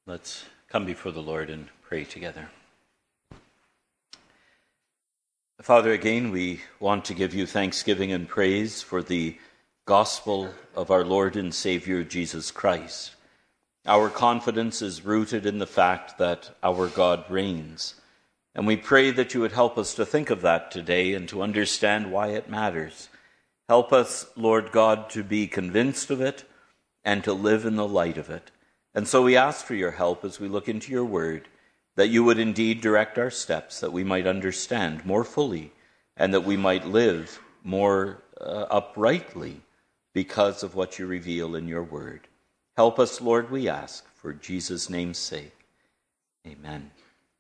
Let's come before the Lord and pray together. Father, again, we want to give you thanksgiving and praise for the gospel of our Lord and Savior, Jesus Christ. Our confidence is rooted in the fact that our God reigns. And we pray that you would help us to think of that today and to understand why it matters. Help us, Lord God, to be convinced of it and to live in the light of it. And so we ask for your help as we look into your word, that you would indeed direct our steps, that we might understand more fully, and that we might live more uprightly because of what you reveal in your word. Help us, Lord, we ask, for Jesus' name's sake. Amen.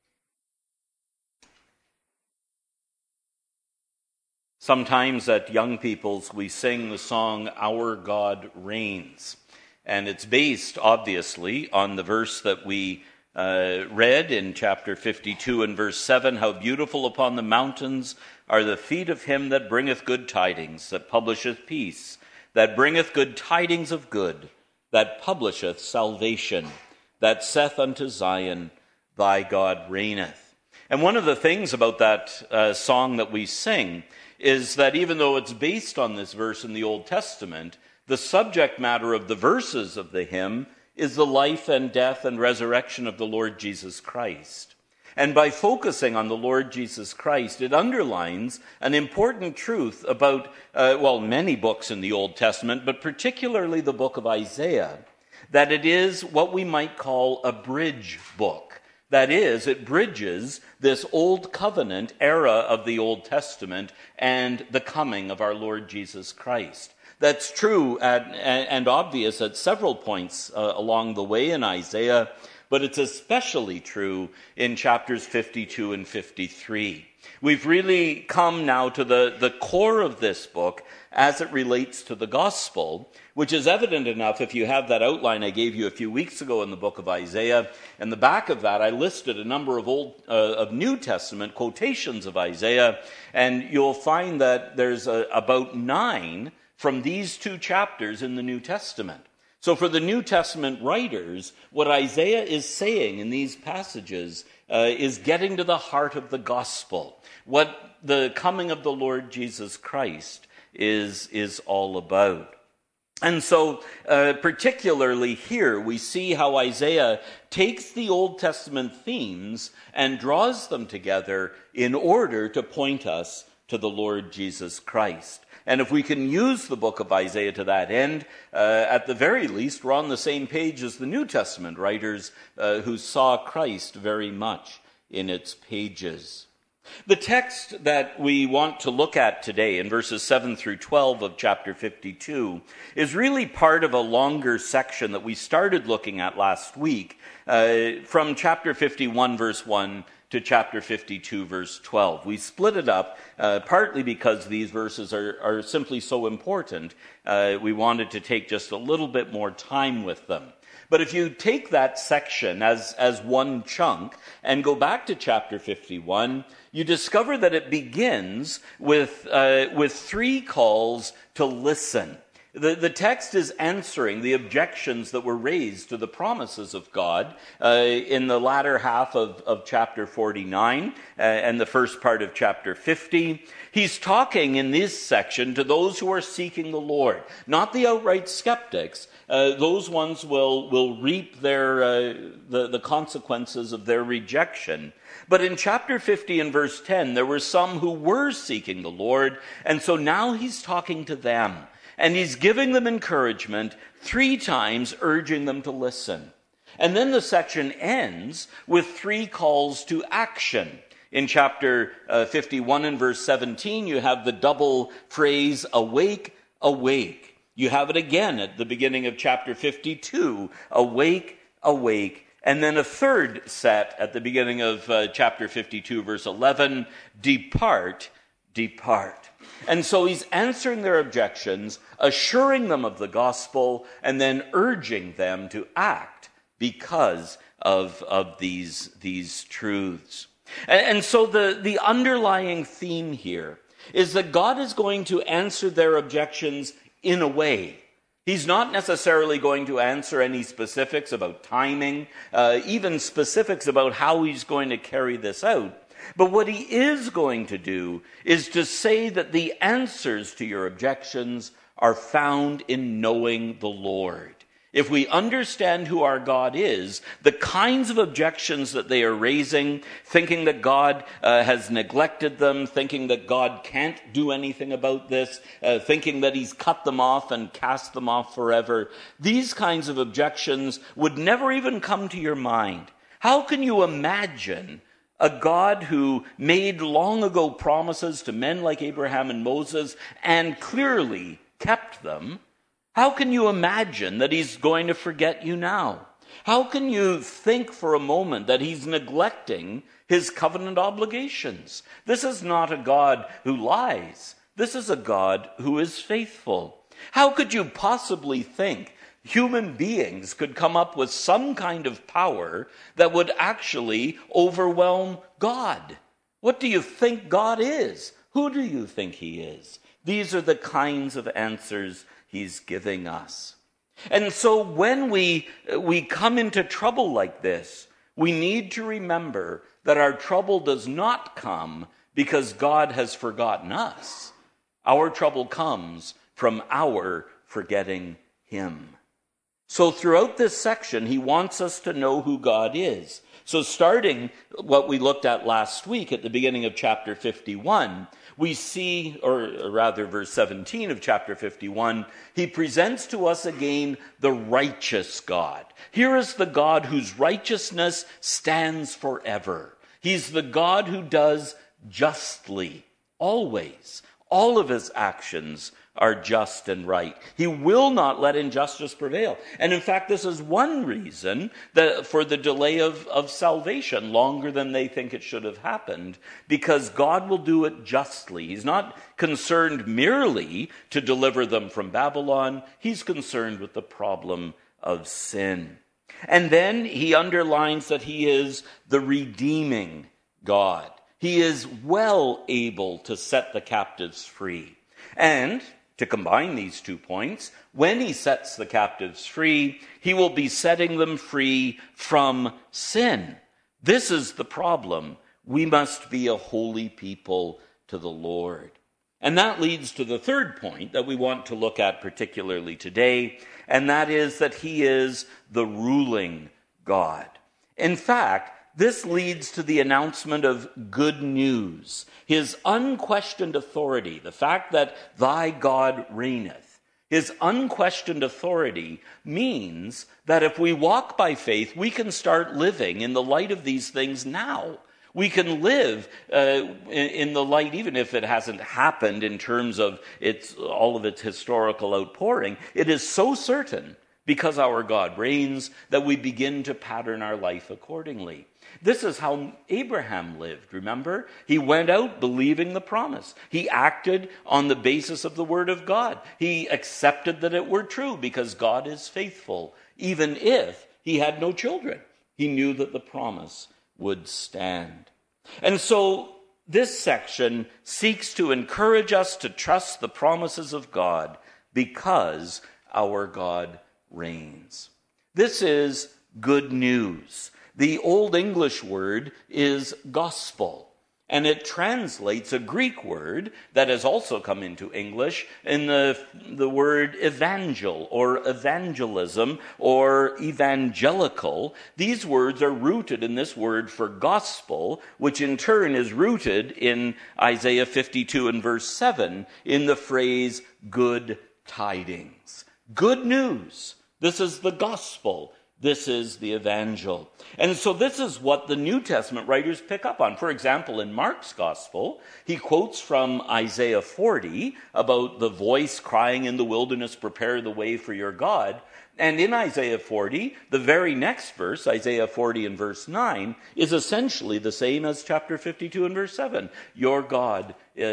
Sometimes at Young People's we sing the song, Our God Reigns. And it's based, obviously, on the verse that we read in chapter 52 and verse 7, how beautiful upon the mountains are the feet of him that bringeth good tidings, that publisheth peace, that bringeth good tidings of good, that publisheth salvation, that saith unto Zion, Thy God reigneth. And one of the things about that song that we sing is that even though it's based on this verse in the Old Testament, the subject matter of the verses of the hymn is the life and death and resurrection of the Lord Jesus Christ. And by focusing on the Lord Jesus Christ, it underlines an important truth about, many books in the Old Testament, but particularly the book of Isaiah, that it is what we might call a bridge book. That is, it bridges this Old Covenant era of the Old Testament and the coming of our Lord Jesus Christ. That's true and obvious at several points along the way in Isaiah, but it's especially true in chapters 52 and 53. We've really come now to the core of this book as it relates to the gospel, which is evident enough if you have that outline I gave you a few weeks ago in the book of Isaiah. In the back of that, I listed a number of New Testament quotations of Isaiah, and you'll find that there's about 9 from these 2 chapters in the New Testament. So for the New Testament writers, what Isaiah is saying in these passages is getting to the heart of the gospel, what the coming of the Lord Jesus Christ is all about. And so particularly here, we see how Isaiah takes the Old Testament themes and draws them together in order to point us to the Lord Jesus Christ. And if we can use the book of Isaiah to that end, at the very least, we're on the same page as the New Testament writers who saw Christ very much in its pages. The text that we want to look at today in verses 7 through 12 of chapter 52 is really part of a longer section that we started looking at last week from chapter 51, verse 1 to chapter 52, verse 12. We split it up partly because these verses are simply so important. We wanted to take just a little bit more time with them. But if you take that section as one chunk and go back to chapter 51, you discover that it begins with 3 calls to listen. The text is answering the objections that were raised to the promises of God in the latter half of chapter 49 and the first part of chapter 50. He's talking in this section to those who are seeking the Lord, not the outright skeptics. Those ones will reap the consequences of their rejection. But in chapter 50 and verse 10, there were some who were seeking the Lord, and so now he's talking to them. And he's giving them encouragement 3 times, urging them to listen. And then the section ends with 3 calls to action. In chapter 51 and verse 17, you have the double phrase, awake, awake. You have it again at the beginning of chapter 52, awake, awake. And then a third set at the beginning of chapter 52, verse 11, depart, depart. And so he's answering their objections, assuring them of the gospel, and then urging them to act because of these truths. And so the underlying theme here is that God is going to answer their objections in a way. He's not necessarily going to answer any specifics about timing, even specifics about how he's going to carry this out. But what he is going to do is to say that the answers to your objections are found in knowing the Lord. If we understand who our God is, the kinds of objections that they are raising, thinking that God has neglected them, thinking that God can't do anything about this, thinking that he's cut them off and cast them off forever, these kinds of objections would never even come to your mind. How can you imagine a God who made long ago promises to men like Abraham and Moses and clearly kept them? How can you imagine that he's going to forget you now? How can you think for a moment that he's neglecting his covenant obligations? This is not a God who lies. This is a God who is faithful. How could you possibly think human beings could come up with some kind of power that would actually overwhelm God? What do you think God is? Who do you think he is? These are the kinds of answers he's giving us. And so when we come into trouble like this, we need to remember that our trouble does not come because God has forgotten us. Our trouble comes from our forgetting him. So throughout this section, he wants us to know who God is. So starting what we looked at last week at the beginning of chapter 51, we see, or rather verse 17 of chapter 51, he presents to us again the righteous God. Here is the God whose righteousness stands forever. He's the God who does justly, always. All of his actions are just and right. He will not let injustice prevail. And in fact, this is one reason for the delay of salvation, longer than they think it should have happened, because God will do it justly. He's not concerned merely to deliver them from Babylon. He's concerned with the problem of sin. And then he underlines that he is the redeeming God. He is well able to set the captives free. And to combine these 2 points, when he sets the captives free, he will be setting them free from sin. This is the problem. We must be a holy people to the Lord. And that leads to the third point that we want to look at particularly today, and that is that he is the ruling God. In fact, this leads to the announcement of good news, his unquestioned authority, the fact that thy God reigneth. His unquestioned authority means that if we walk by faith, we can start living in the light of these things now. We can live in the light, even if it hasn't happened in terms of all of its historical outpouring. It is so certain, because our God reigns, that we begin to pattern our life accordingly. This is how Abraham lived, remember? He went out believing the promise. He acted on the basis of the word of God. He accepted that it were true because God is faithful, even if he had no children. He knew that the promise would stand. And so this section seeks to encourage us to trust the promises of God because our God reigns. This is good news. The Old English word is gospel, and it translates a Greek word that has also come into English in the word evangel or evangelism or evangelical. These words are rooted in this word for gospel, which in turn is rooted in Isaiah 52 and verse 7 in the phrase good tidings. Good news. This is the gospel. This is the evangel. And so this is what the New Testament writers pick up on. For example, in Mark's gospel, he quotes from Isaiah 40 about the voice crying in the wilderness, prepare the way for your God. And in Isaiah 40, the very next verse, Isaiah 40 and verse 9, is essentially the same as chapter 52 and verse 7. Your God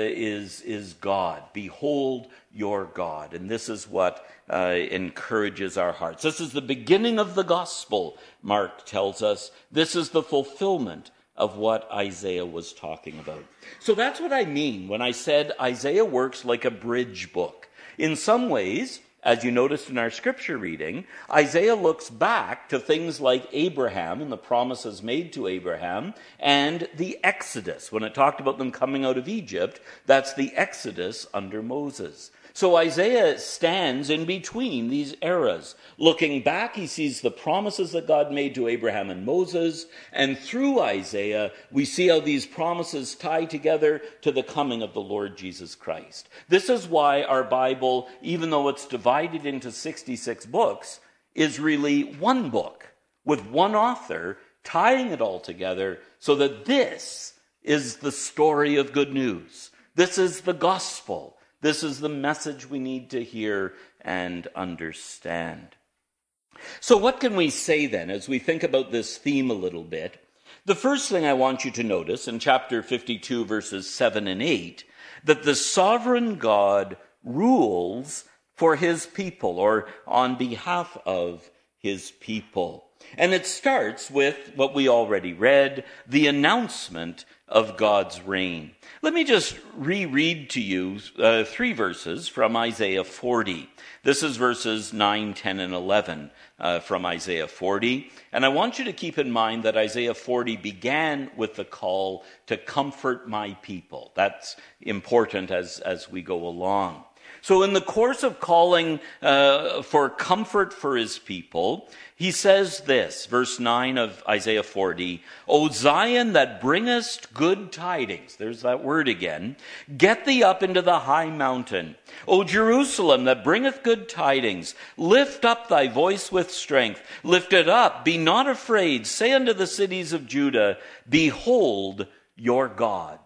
is God. Behold your God. And this is what encourages our hearts. This is the beginning of the gospel, Mark tells us. This is the fulfillment of what Isaiah was talking about. So that's what I mean when I said Isaiah works like a bridge book. In some ways, as you noticed in our scripture reading, Isaiah looks back to things like Abraham and the promises made to Abraham and the Exodus. When it talked about them coming out of Egypt, that's the Exodus under Moses. So Isaiah stands in between these eras. Looking back, he sees the promises that God made to Abraham and Moses, and through Isaiah, we see how these promises tie together to the coming of the Lord Jesus Christ. This is why our Bible, even though it's divided into 66 books, is really one book with one author tying it all together so that this is the story of good news. This is the gospel. This is the message we need to hear and understand. So what can we say then as we think about this theme a little bit? The first thing I want you to notice in chapter 52, verses 7 and 8, that the sovereign God rules for his people, or on behalf of his people. And it starts with what we already read, the announcement of God's reign. Let me just reread to you 3 verses from Isaiah 40. This is verses 9, 10, and 11 from Isaiah 40. And I want you to keep in mind that Isaiah 40 began with the call to comfort my people. That's important as we go along. So in the course of calling for comfort for his people, he says this, verse 9 of Isaiah 40, O Zion that bringest good tidings, there's that word again, get thee up into the high mountain. O Jerusalem that bringeth good tidings, lift up thy voice with strength, lift it up, be not afraid, say unto the cities of Judah, behold your God.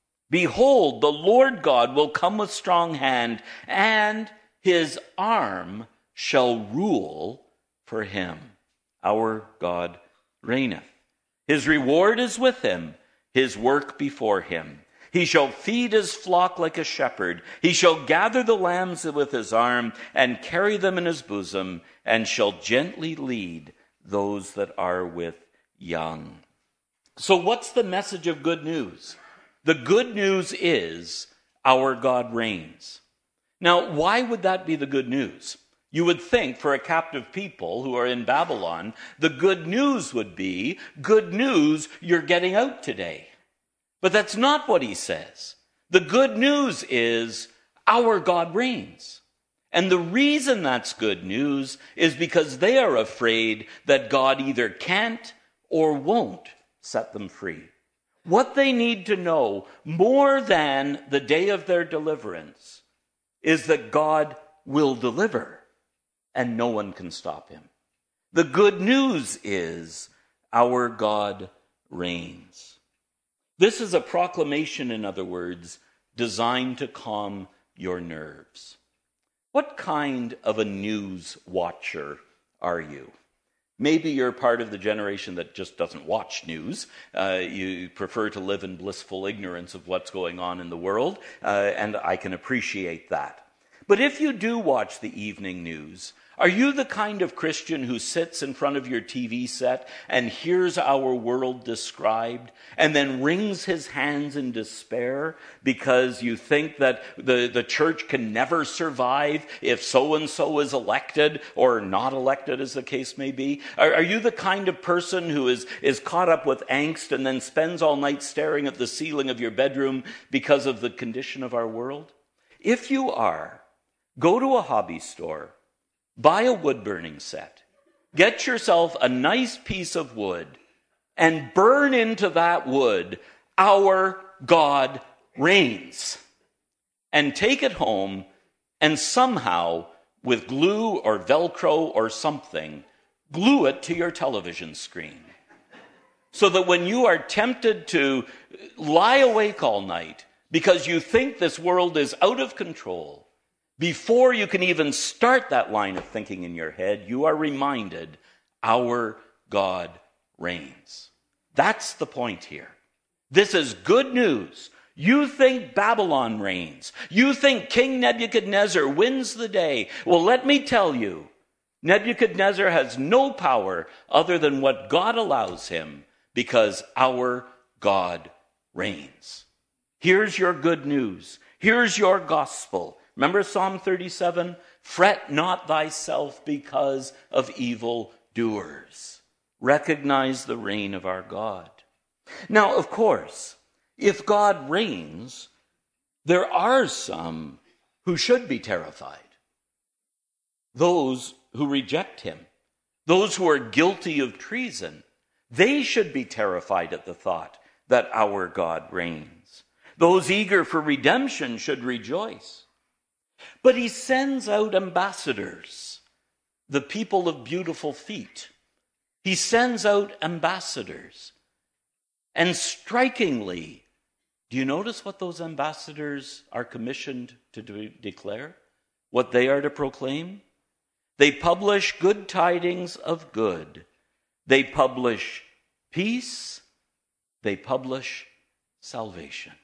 Behold, the Lord God will come with strong hand, and his arm shall rule for him. Our God reigneth. His reward is with him, his work before him. He shall feed his flock like a shepherd. He shall gather the lambs with his arm, and carry them in his bosom, and shall gently lead those that are with young. So what's the message of good news? The good news is our God reigns. Now, why would that be the good news? You would think for a captive people who are in Babylon, the good news would be, good news, you're getting out today. But that's not what he says. The good news is our God reigns. And the reason that's good news is because they are afraid that God either can't or won't set them free. What they need to know more than the day of their deliverance is that God will deliver and no one can stop him. The good news is our God reigns. This is a proclamation, in other words, designed to calm your nerves. What kind of a news watcher are you? Maybe you're part of the generation that just doesn't watch news. You prefer to live in blissful ignorance of what's going on in the world, and I can appreciate that. But if you do watch the evening news, are you the kind of Christian who sits in front of your TV set and hears our world described and then wrings his hands in despair because you think that the church can never survive if so-and-so is elected or not elected, as the case may be? Are you the kind of person who is caught up with angst and then spends all night staring at the ceiling of your bedroom because of the condition of our world? If you are, go to a hobby store, buy a wood-burning set, get yourself a nice piece of wood, and burn into that wood, our God reigns. And take it home and somehow, with glue or Velcro or something, glue it to your television screen. So that when you are tempted to lie awake all night because you think this world is out of control, before you can even start that line of thinking in your head, you are reminded, our God reigns. That's the point here. This is good news. You think Babylon reigns. You think King Nebuchadnezzar wins the day. Well, let me tell you, Nebuchadnezzar has no power other than what God allows him, because our God reigns. Here's your good news. Here's your gospel. Remember Psalm 37? Fret not thyself because of evil doers. Recognize the reign of our God. Now, of course, if God reigns, there are some who should be terrified. Those who reject him, those who are guilty of treason, they should be terrified at the thought that our God reigns. Those eager for redemption should rejoice. But he sends out ambassadors, the people of beautiful feet. He sends out ambassadors. And strikingly, do you notice what those ambassadors are commissioned to declare? What they are to proclaim? They publish good tidings of good. They publish peace. They publish salvation.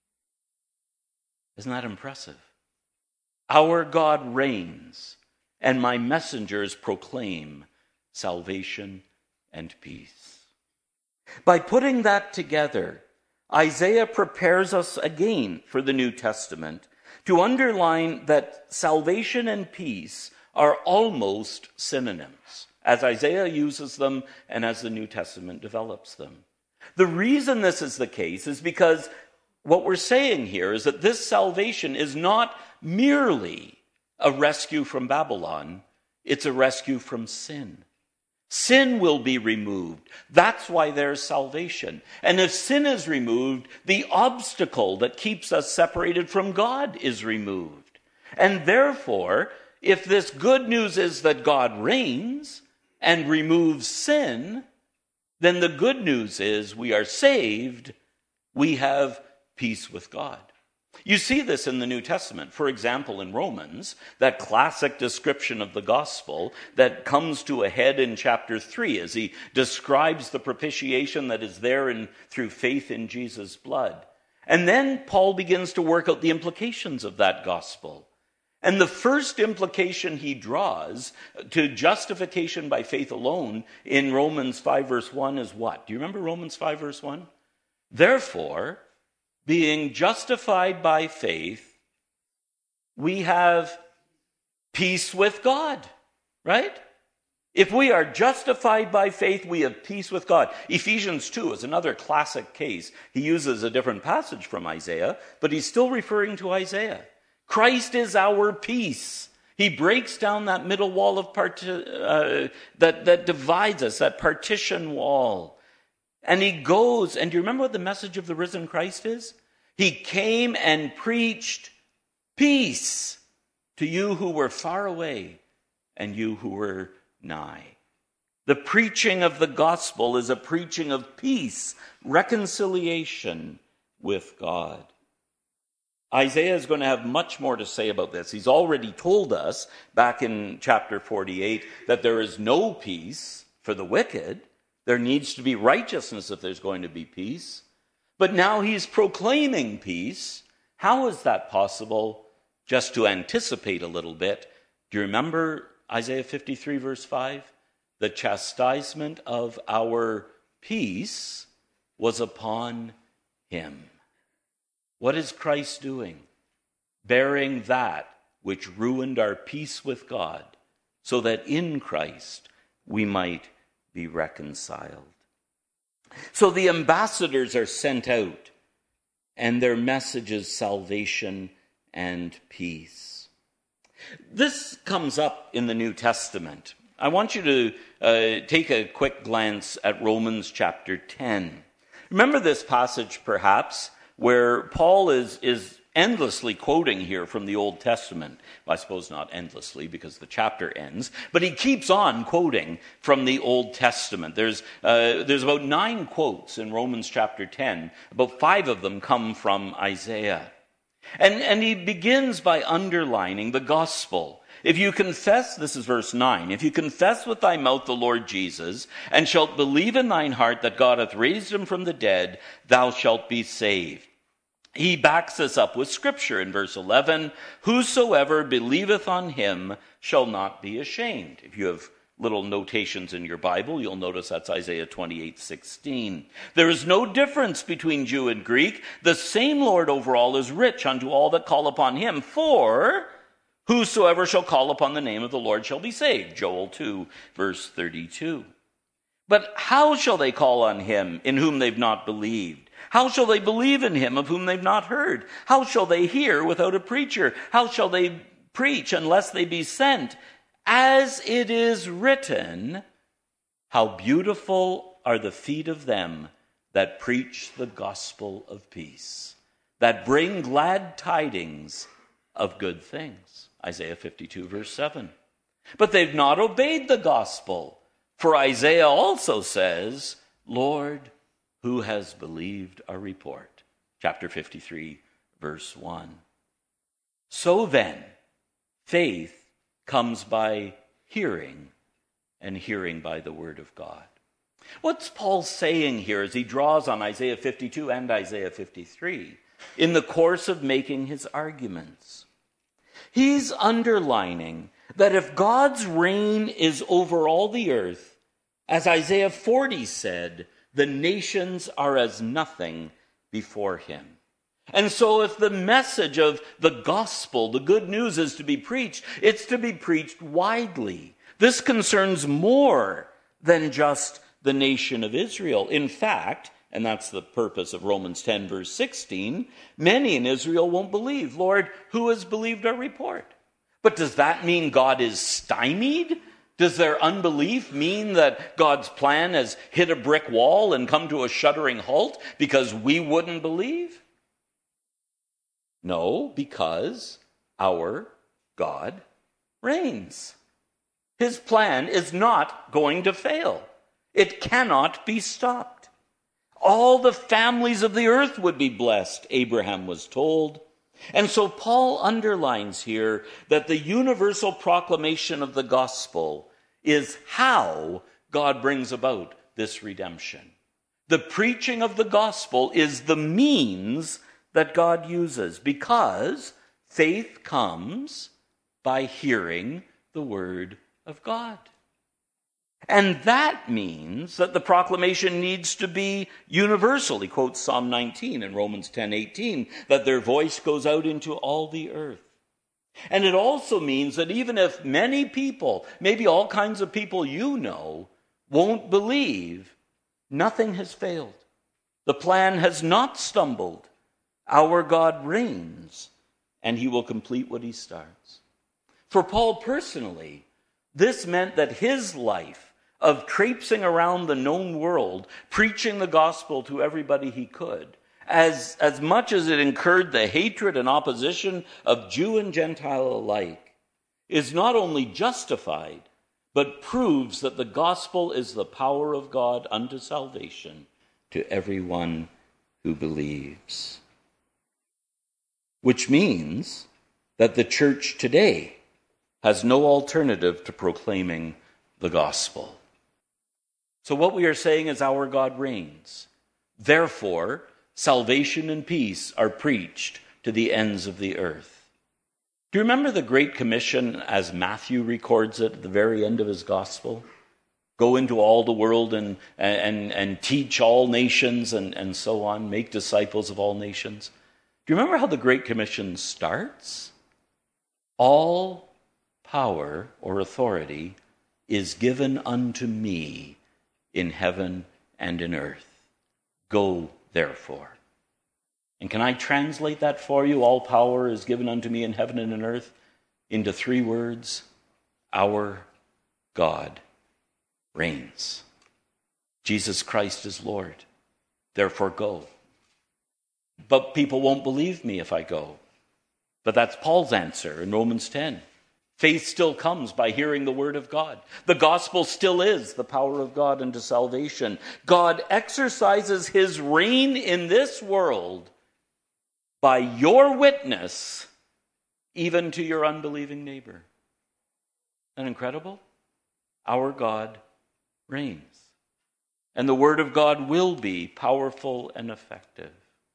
Isn't that impressive? Our God reigns, and my messengers proclaim salvation and peace. By putting that together, Isaiah prepares us again for the New Testament to underline that salvation and peace are almost synonyms, as Isaiah uses them and as the New Testament develops them. The reason this is the case is because what we're saying here is that this salvation is not merely a rescue from Babylon, it's a rescue from sin. Sin will be removed. That's why there's salvation. And if sin is removed, the obstacle that keeps us separated from God is removed. And therefore, if this good news is that God reigns and removes sin, then the good news is we are saved, we have peace with God. You see this in the New Testament. For example, in Romans, that classic description of the gospel that comes to a head in chapter 3 as he describes the propitiation that is there through faith in Jesus' blood. And then Paul begins to work out the implications of that gospel. And the first implication he draws to justification by faith alone in Romans 5 verse 1 is what? Do you remember Romans 5 verse 1? Therefore, being justified by faith, we have peace with God, right? If we are justified by faith, we have peace with God. Ephesians 2 is another classic case. He uses a different passage from Isaiah, but he's still referring to Isaiah. Christ is our peace. He breaks down that middle wall of that divides us, that partition wall. And he goes, and do you remember what the message of the risen Christ is? He came and preached peace to you who were far away and you who were nigh. The preaching of the gospel is a preaching of peace, reconciliation with God. Isaiah is going to have much more to say about this. He's already told us back in chapter 48 that there is no peace for the wicked. There needs to be righteousness if there's going to be peace. But now he's proclaiming peace. How is that possible? Just to anticipate a little bit, do you remember Isaiah 53 verse 5? The chastisement of our peace was upon him. What is Christ doing? Bearing that which ruined our peace with God, so that in Christ we might be reconciled. So the ambassadors are sent out, and their message is salvation and peace. This comes up in the New Testament. I want you to take a quick glance at Romans chapter 10. Remember this passage, perhaps, where Paul is endlessly quoting here from the Old Testament. Well, I suppose not endlessly because the chapter ends, but he keeps on quoting from the Old Testament. There's about 9 quotes in Romans chapter 10. About 5 of them come from Isaiah. And he begins by underlining the gospel. If you confess, this is verse 9, if you confess with thy mouth the Lord Jesus, and shalt believe in thine heart that God hath raised him from the dead, thou shalt be saved. He backs this up with scripture in verse 11, whosoever believeth on him shall not be ashamed. If you have little notations in your Bible, you'll notice that's Isaiah 28:16. There is no difference between Jew and Greek. The same Lord over all is rich unto all that call upon him. For Whosoever shall call upon the name of the Lord shall be saved. Joel 2, verse 32. But how shall they call on him in whom they've not believed? How shall they believe in him of whom they've not heard? How shall they hear without a preacher? How shall they preach unless they be sent? As it is written, how beautiful are the feet of them that preach the gospel of peace, that bring glad tidings of good things. Isaiah 52, verse 7. But they've not obeyed the gospel. For Isaiah also says, Lord, who has believed our report? Chapter 53, verse 1. So then, faith comes by hearing, and hearing by the word of God. What's Paul saying here as he draws on Isaiah 52 and Isaiah 53 in the course of making his arguments? He's underlining that if God's reign is over all the earth, as Isaiah 40 said, the nations are as nothing before him. And so if the message of the gospel, the good news, is to be preached, it's to be preached widely. This concerns more than just the nation of Israel. In fact, and that's the purpose of Romans 10, verse 16, many in Israel won't believe. Lord, who has believed our report? But does that mean God is stymied? Does their unbelief mean that God's plan has hit a brick wall and come to a shuddering halt because we wouldn't believe? No, because our God reigns. His plan is not going to fail. It cannot be stopped. All the families of the earth would be blessed, Abraham was told. And so Paul underlines here that the universal proclamation of the gospel is how God brings about this redemption. The preaching of the gospel is the means that God uses, because faith comes by hearing the word of God. And that means that the proclamation needs to be universal. He quotes Psalm 19 and Romans 10:18, that their voice goes out into all the earth. And it also means that even if many people, maybe all kinds of people you know, won't believe, nothing has failed. The plan has not stumbled. Our God reigns, and he will complete what he starts. For Paul personally, this meant that his life of traipsing around the known world, preaching the gospel to everybody he could, as much as it incurred the hatred and opposition of Jew and Gentile alike, is not only justified, but proves that the gospel is the power of God unto salvation to everyone who believes. Which means that the church today has no alternative to proclaiming the gospel. So what we are saying is our God reigns. Therefore, salvation and peace are preached to the ends of the earth. Do you remember the Great Commission as Matthew records it at the very end of his gospel? Go into all the world and teach all nations and so on, make disciples of all nations. Do you remember how the Great Commission starts? All power or authority is given unto me in heaven and in earth. Go, therefore. And can I translate that for you? All power is given unto me in heaven and in earth into 3 words. Our God reigns. Jesus Christ is Lord. Therefore, go. But people won't believe me if I go. But that's Paul's answer in Romans 10. Faith still comes by hearing the word of God. The gospel still is the power of God unto salvation. God exercises his reign in this world by your witness, even to your unbelieving neighbor. Isn't that incredible? Our God reigns. And the word of God will be powerful and effective.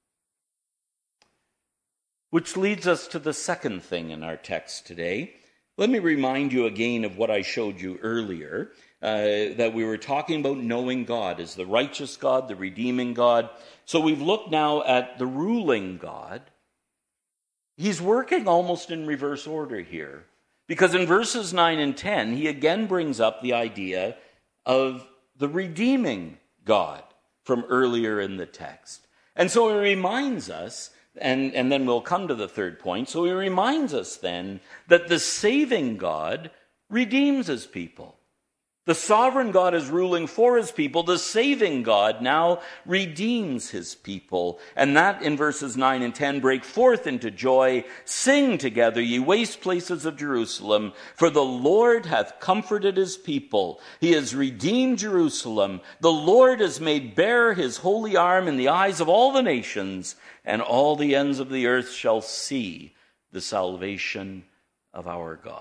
Which leads us to the second thing in our text today. Let me remind you again of what I showed you earlier, that we were talking about knowing God as the righteous God, the redeeming God. So we've looked now at the ruling God. he's working almost in reverse order here. Because in verses 9 and 10, he again brings up the idea of the redeeming God from earlier in the text. And so he reminds us, and then we'll come to the third point, so he reminds us then that the saving God redeems his people. The sovereign God is ruling for his people. The saving God now redeems his people. And that, in verses 9 and 10, break forth into joy. Sing together, ye waste places of Jerusalem, for the Lord hath comforted his people. He has redeemed Jerusalem. The Lord has made bare his holy arm in the eyes of all the nations, and all the ends of the earth shall see the salvation of our God.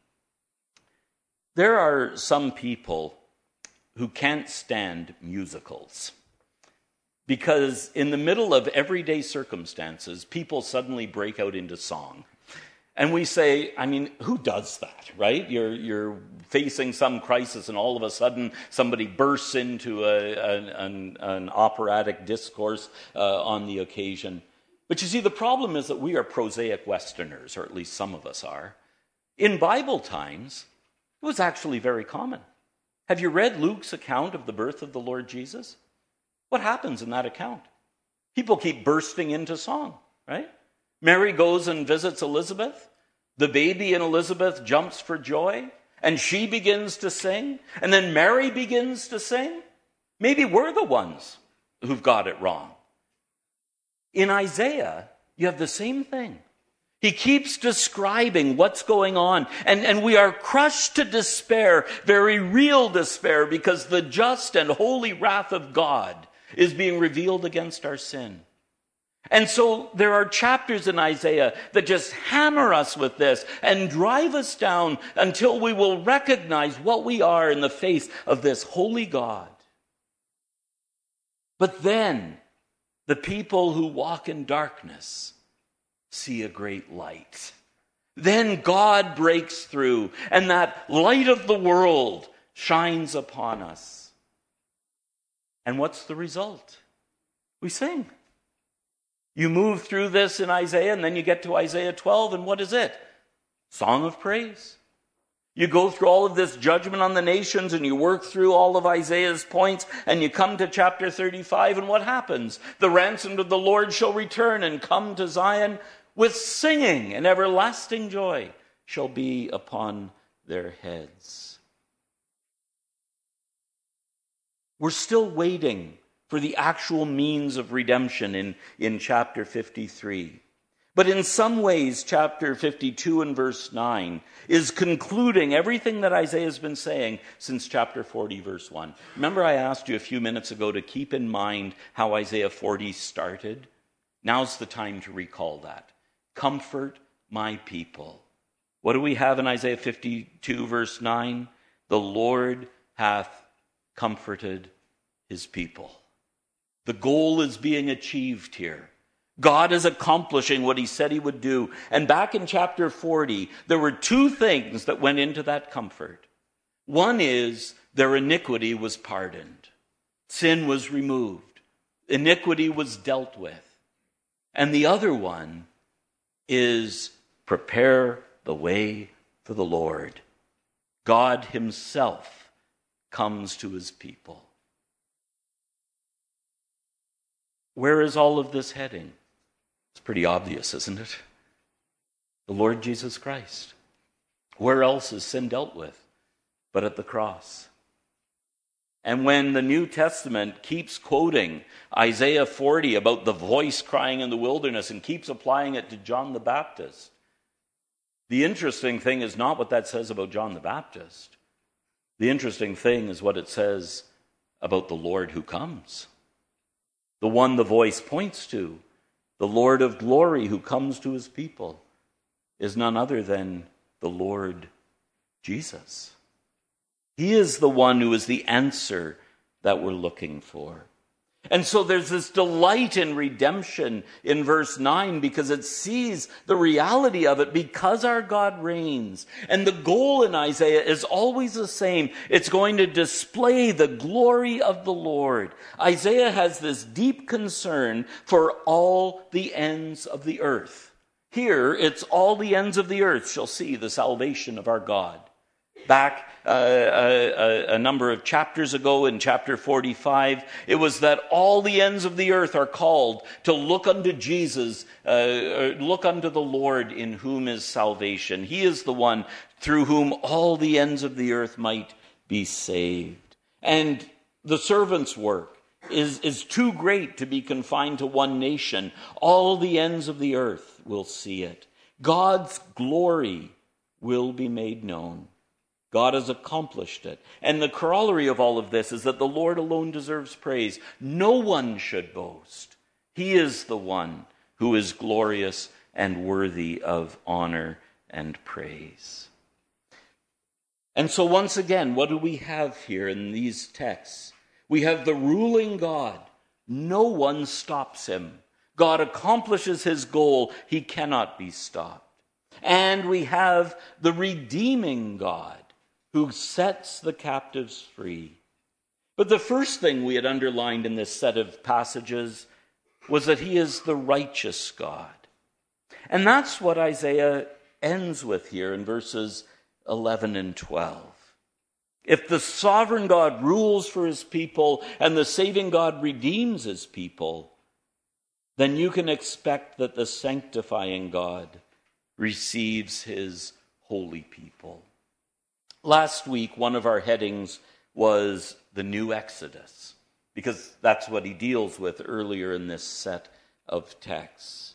There are some people who can't stand musicals because in the middle of everyday circumstances, people suddenly break out into song. And we say, I mean, who does that, right? You're facing some crisis and all of a sudden somebody bursts into an operatic discourse on the occasion. But you see, the problem is that we are prosaic Westerners, or at least some of us are. In Bible times, it was actually very common. Have you read Luke's account of the birth of the Lord Jesus? What happens in that account? People keep bursting into song, right? Mary goes and visits Elizabeth. The baby in Elizabeth jumps for joy, and she begins to sing, and then Mary begins to sing. Maybe we're the ones who've got it wrong. In Isaiah, you have the same thing. He keeps describing what's going on, and we are crushed to despair, very real despair, because the just and holy wrath of God is being revealed against our sin. And so there are chapters in Isaiah that just hammer us with this and drive us down until we will recognize what we are in the face of this holy God. But then, the people who walk in darkness see a great light. Then God breaks through, and that light of the world shines upon us. And what's the result? We sing. You move through this in Isaiah, and then you get to Isaiah 12, and what is it? Song of praise. You go through all of this judgment on the nations, and you work through all of Isaiah's points, and you come to chapter 35, and what happens? The ransomed of the Lord shall return and come to Zion with singing, and everlasting joy shall be upon their heads. We're still waiting for the actual means of redemption in chapter 53. But in some ways, chapter 52 and verse 9 is concluding everything that Isaiah has been saying since chapter 40, verse 1. Remember I asked you a few minutes ago to keep in mind how Isaiah 40 started? Now's the time to recall that. Comfort my people. What do we have in Isaiah 52, verse 9? The Lord hath comforted his people. The goal is being achieved here. God is accomplishing what he said he would do. And back in chapter 40, there were two things that went into that comfort. One is their iniquity was pardoned. Sin was removed. Iniquity was dealt with. And the other one is prepare the way for the Lord. God himself comes to his people. Where is all of this heading? It's pretty obvious, isn't it? The Lord Jesus Christ. Where else is sin dealt with but at the cross? And when the New Testament keeps quoting Isaiah 40 about the voice crying in the wilderness and keeps applying it to John the Baptist, the interesting thing is not what that says about John the Baptist. The interesting thing is what it says about the Lord who comes. The one the voice points to, the Lord of glory who comes to his people, is none other than the Lord Jesus. He is the one who is the answer that we're looking for. And so there's this delight in redemption in verse 9 because it sees the reality of it because our God reigns. And the goal in Isaiah is always the same. It's going to display the glory of the Lord. Isaiah has this deep concern for all the ends of the earth. Here, it's all the ends of the earth shall see the salvation of our God. Back a number of chapters ago in chapter 45, it was that all the ends of the earth are called to look unto Jesus, look unto the Lord in whom is salvation. He is the one through whom all the ends of the earth might be saved. And the servant's work is too great to be confined to one nation. All the ends of the earth will see it. God's glory will be made known. God has accomplished it. And the corollary of all of this is that the Lord alone deserves praise. No one should boast. He is the one who is glorious and worthy of honor and praise. And so once again, what do we have here in these texts? We have the ruling God. No one stops him. God accomplishes his goal. He cannot be stopped. And we have the redeeming God who sets the captives free. But the first thing we had underlined in this set of passages was that he is the righteous God. And that's what Isaiah ends with here in verses 11 and 12. If the sovereign God rules for his people and the saving God redeems his people, then you can expect that the sanctifying God receives his holy people. Last week, one of our headings was the new Exodus, because that's what he deals with earlier in this set of texts.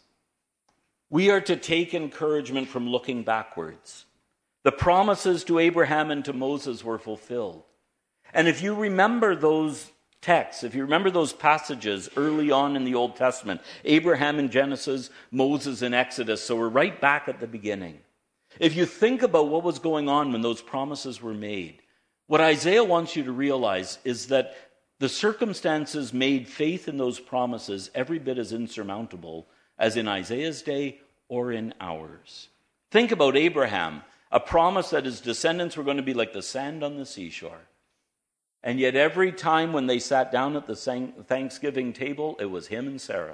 We are to take encouragement from looking backwards. The promises to Abraham and to Moses were fulfilled. And if you remember those texts, if you remember those passages early on in the Old Testament, Abraham in Genesis, Moses in Exodus, so we're right back at the beginning. If you think about what was going on when those promises were made, what Isaiah wants you to realize is that the circumstances made faith in those promises every bit as insurmountable as in Isaiah's day or in ours. Think about Abraham, a promise that his descendants were going to be like the sand on the seashore. And yet every time when they sat down at the Thanksgiving table, it was him and Sarah.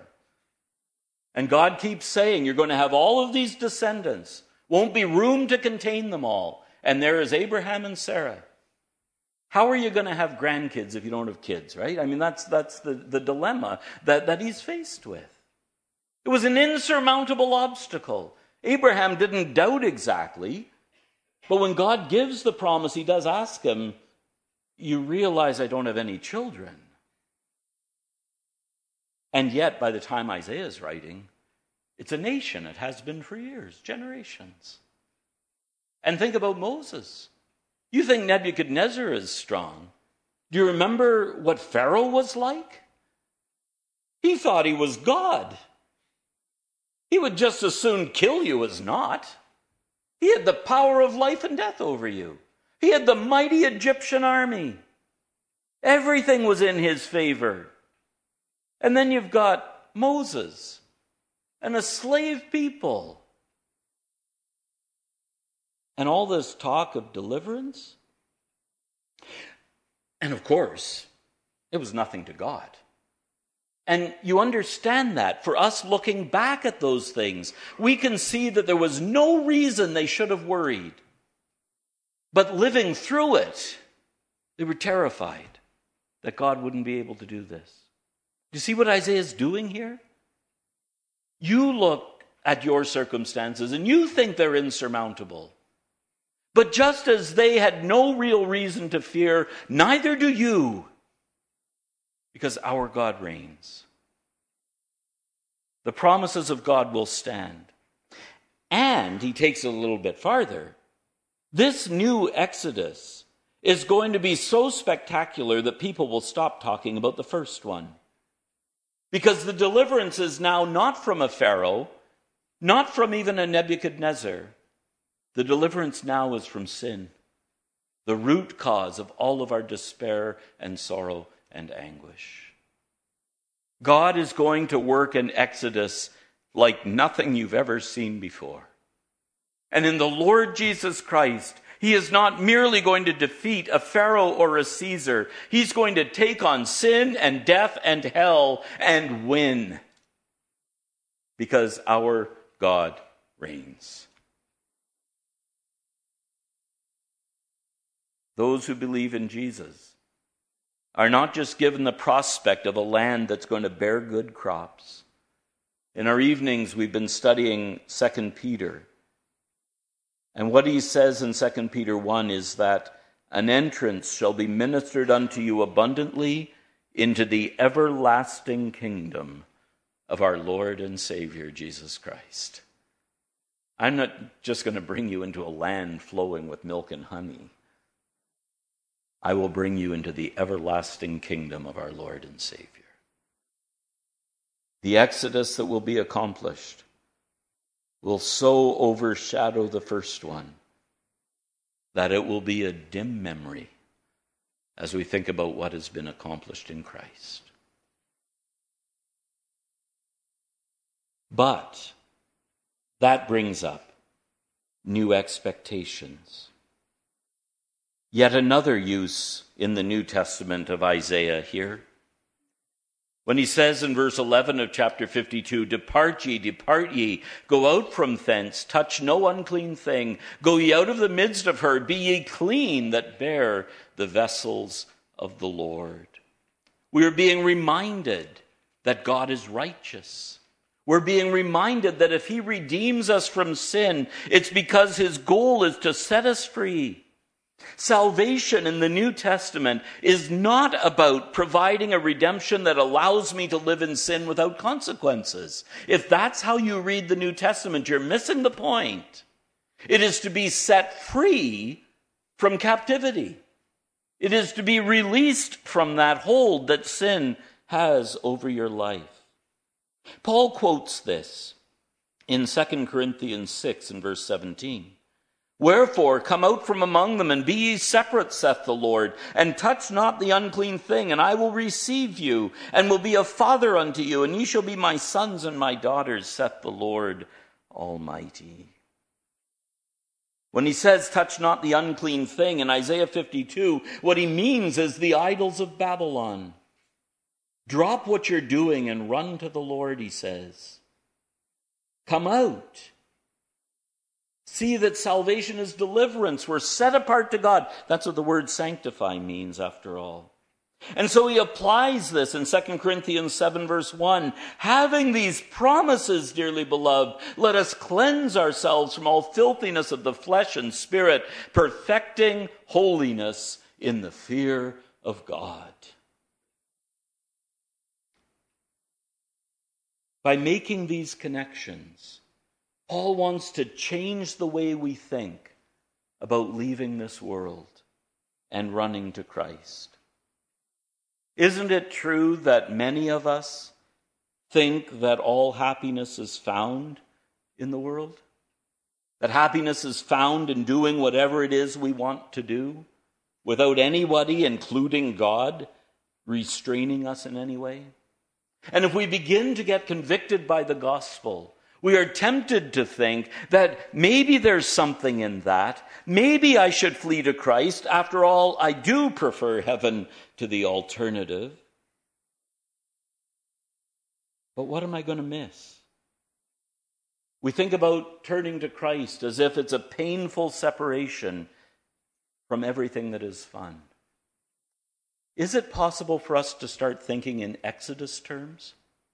And God keeps saying, you're going to have all of these descendants. Won't be room to contain them all. And there is Abraham and Sarah. How are you going to have grandkids if you don't have kids, right? I mean, that's the dilemma that he's faced with. It was an insurmountable obstacle. Abraham didn't doubt exactly, but when God gives the promise, he does ask him, you realize I don't have any children. And yet, by the time Isaiah is writing, it's a nation. It has been for years, generations. And think about Moses. You think Nebuchadnezzar is strong. Do you remember what Pharaoh was like? He thought he was God. He would just as soon kill you as not. He had the power of life and death over you. He had the mighty Egyptian army. Everything was in his favor. And then you've got Moses and a slave people. And all this talk of deliverance. And of course, it was nothing to God. And you understand that. For us looking back at those things, we can see that there was no reason they should have worried. But living through it, they were terrified that God wouldn't be able to do this. Do you see what Isaiah is doing here? You look at your circumstances and you think they're insurmountable. But just as they had no real reason to fear, neither do you, because our God reigns. The promises of God will stand. And he takes it a little bit farther. This new Exodus is going to be so spectacular that people will stop talking about the first one. Because the deliverance is now not from a Pharaoh, not from even a Nebuchadnezzar. The deliverance now is from sin, the root cause of all of our despair and sorrow and anguish. God is going to work an exodus like nothing you've ever seen before. And in the Lord Jesus Christ, he is not merely going to defeat a Pharaoh or a Caesar. He's going to take on sin and death and hell and win. Because our God reigns. Those who believe in Jesus are not just given the prospect of a land that's going to bear good crops. In our evenings, we've been studying 2 Peter. And what he says in 2 Peter 1 is that an entrance shall be ministered unto you abundantly into the everlasting kingdom of our Lord and Savior, Jesus Christ. I'm not just going to bring you into a land flowing with milk and honey. I will bring you into the everlasting kingdom of our Lord and Savior. The exodus that will be accomplished will so overshadow the first one that it will be a dim memory as we think about what has been accomplished in Christ. But that brings up new expectations. Yet another use in the New Testament of Isaiah here. When he says in verse 11 of chapter 52, depart ye, go out from thence, touch no unclean thing, go ye out of the midst of her, be ye clean that bear the vessels of the Lord. We are being reminded that God is righteous. We're being reminded that if he redeems us from sin, it's because his goal is to set us free. Salvation in the New Testament is not about providing a redemption that allows me to live in sin without consequences. If that's how you read the New Testament, you're missing the point. It is to be set free from captivity. It is to be released from that hold that sin has over your life. Paul quotes this in 2 Corinthians 6 and verse 17. Wherefore, come out from among them, and be ye separate, saith the Lord, and touch not the unclean thing, and I will receive you, and will be a father unto you, and ye shall be my sons and my daughters, saith the Lord Almighty. When he says, touch not the unclean thing, in Isaiah 52, what he means is the idols of Babylon. Drop what you're doing and run to the Lord, he says. Come out. See that salvation is deliverance. We're set apart to God. That's what the word sanctify means, after all. And so he applies this in 2 Corinthians 7, verse 1. Having these promises, dearly beloved, let us cleanse ourselves from all filthiness of the flesh and spirit, perfecting holiness in the fear of God. By making these connections, Paul wants to change the way we think about leaving this world and running to Christ. Isn't it true that many of us think that all happiness is found in the world? That happiness is found in doing whatever it is we want to do without anybody, including God, restraining us in any way? And if we begin to get convicted by the gospel, we are tempted to think that maybe there's something in that. Maybe I should flee to Christ. After all, I do prefer heaven to the alternative. But what am I going to miss? We think about turning to Christ as if it's a painful separation from everything that is fun. Is it possible for us to start thinking in Exodus terms?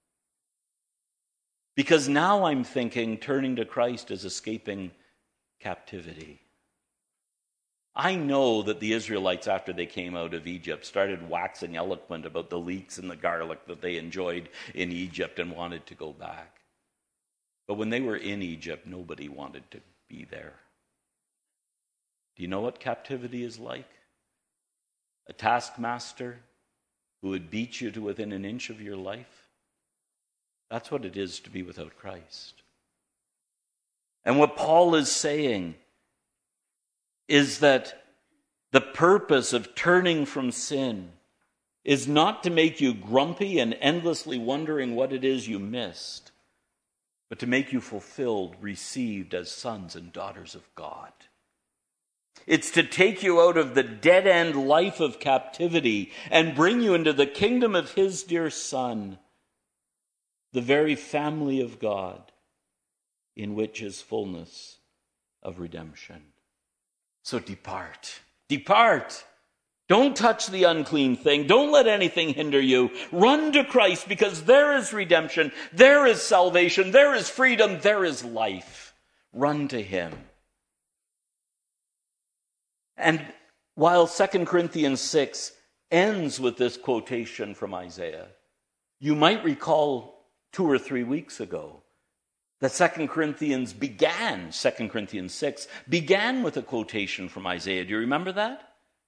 Because now I'm thinking turning to Christ is escaping captivity. I know that the Israelites, after they came out of Egypt, started waxing eloquent about the leeks and the garlic that they enjoyed in Egypt and wanted to go back. But when they were in Egypt, nobody wanted to be there. Do you know what captivity is like? A taskmaster who would beat you to within an inch of your life? That's what it is to be without Christ. And what Paul is saying is that the purpose of turning from sin is not to make you grumpy and endlessly wondering what it is you missed, but to make you fulfilled, received as sons and daughters of God. It's to take you out of the dead-end life of captivity and bring you into the kingdom of his dear Son, the very family of God, in which is fullness of redemption. So depart. Depart. Don't touch the unclean thing. Don't let anything hinder you. Run to Christ, because there is redemption, there is salvation, there is freedom, there is life. Run to him. And while 2 Corinthians 6 ends with this quotation from Isaiah, you might recall 2 or 3 weeks ago that 2 Corinthians 6 began with a quotation from Isaiah. Do you remember that?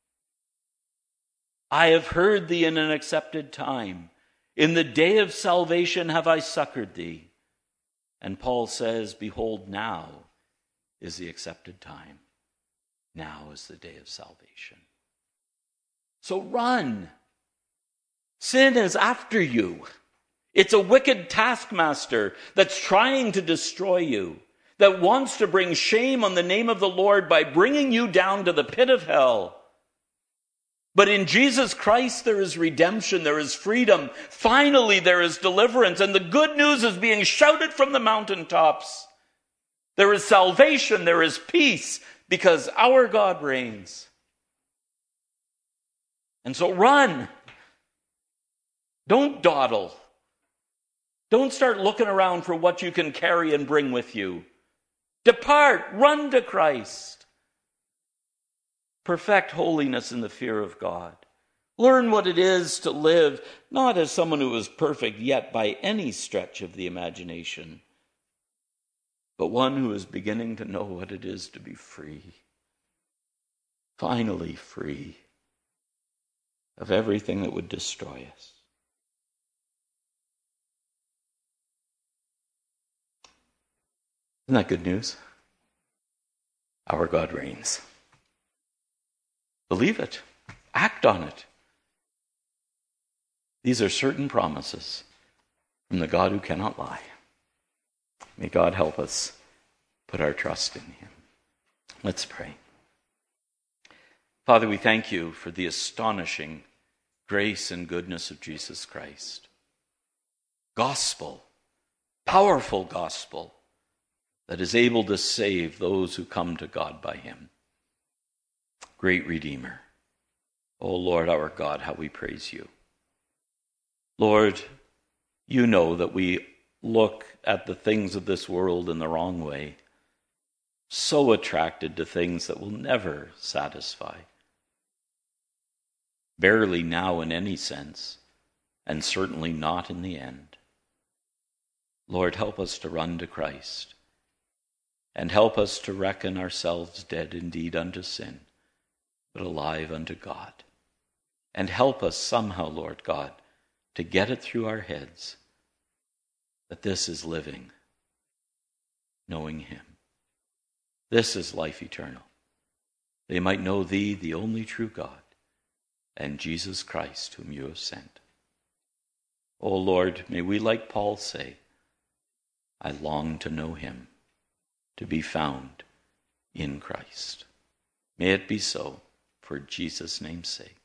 I have heard thee in an accepted time. In the day of salvation have I succored thee. And Paul says, behold, now is the accepted time. Now is the day of salvation. So run. Sin is after you. It's a wicked taskmaster that's trying to destroy you, that wants to bring shame on the name of the Lord by bringing you down to the pit of hell. But in Jesus Christ, there is redemption, there is freedom. Finally, there is deliverance, and the good news is being shouted from the mountaintops. There is salvation, there is peace, because our God reigns. And so run. Don't dawdle. Don't start looking around for what you can carry and bring with you. Depart. Run to Christ. Perfect holiness in the fear of God. Learn what it is to live, not as someone who is perfect yet by any stretch of the imagination, but one who is beginning to know what it is to be free. Finally free of everything that would destroy us. Isn't that good news? Our God reigns. Believe it. Act on it. These are certain promises from the God who cannot lie. May God help us put our trust in him. Let's pray. Father, we thank you for the astonishing grace and goodness of Jesus Christ. Gospel, powerful gospel, that is able to save those who come to God by him. Great Redeemer. O Lord, our God, how we praise you. Lord, you know that we look at the things of this world in the wrong way, so attracted to things that will never satisfy. Barely now in any sense, and certainly not in the end. Lord, help us to run to Christ, and help us to reckon ourselves dead indeed unto sin, but alive unto God. And help us somehow, Lord God, to get it through our heads that this is living, knowing him. This is life eternal. They might know thee, the only true God, and Jesus Christ, whom you have sent. O Lord, may we, like Paul, say, I long to know him, to be found in Christ. May it be so, for Jesus' name's sake.